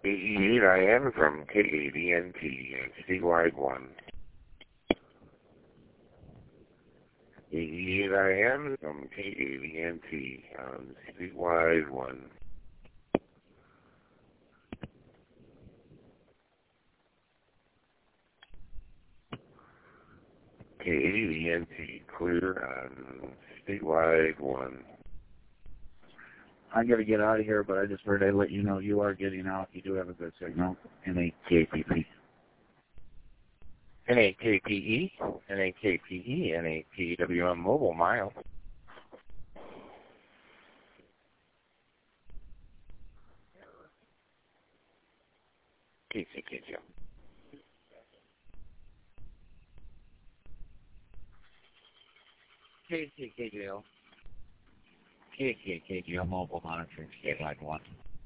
Diane from KADNT and statewide 1. Diane from KADNT on statewide 1. KADNT clear on statewide 1. I'm going to get out of here, but I just heard I'd let you know you are getting out. You do have a good signal. NAKPP. NAKPE, NAKPE, NAPWM mobile mile. KCKJ. KCKJL. KCKJL mobile monitoring statewide 1.